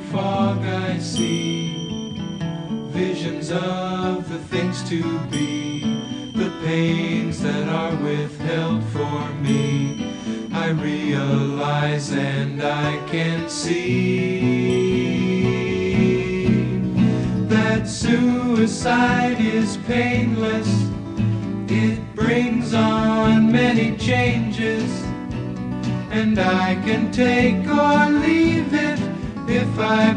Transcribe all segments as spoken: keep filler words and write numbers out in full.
fog I see visions of the things to be, the pains that are withheld for me. I realize and I can see that suicide is painless. It brings on many changes, and I can take or leave it if I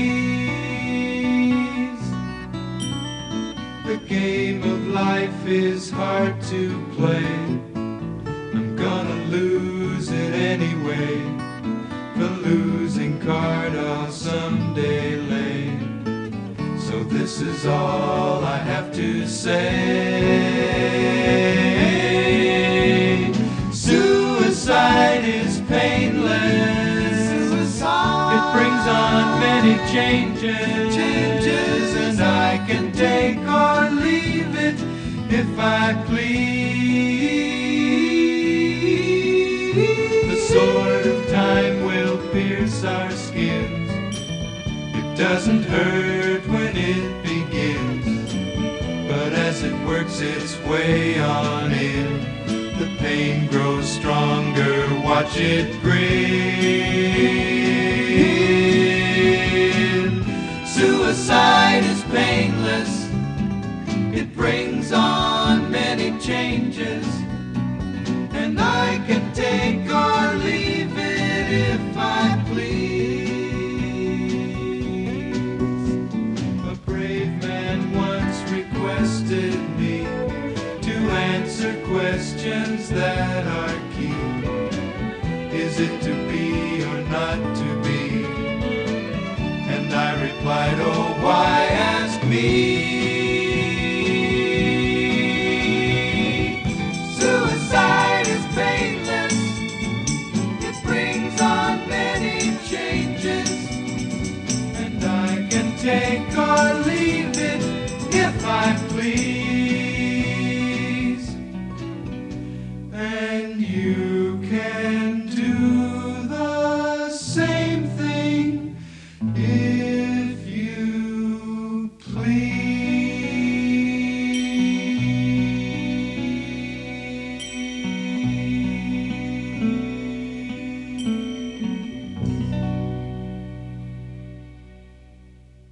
please. The game of life is hard to play. I'm gonna lose it anyway. The losing card I'll someday lay. So this is all I have to say. Suicide is painless. Suicide. It brings on many changes. Changes, and I can take or leave it if I please. The sword of time will pierce our skins. It doesn't hurt when it begins, but as it works its way on in, the pain grows stronger. Watch it grin. Suicide is painless. It brings on many changes, and I can take or leave it if I please. A brave man once requested me to answer questions that are key. Is it to be or not to be? And I replied, oh, why ask me?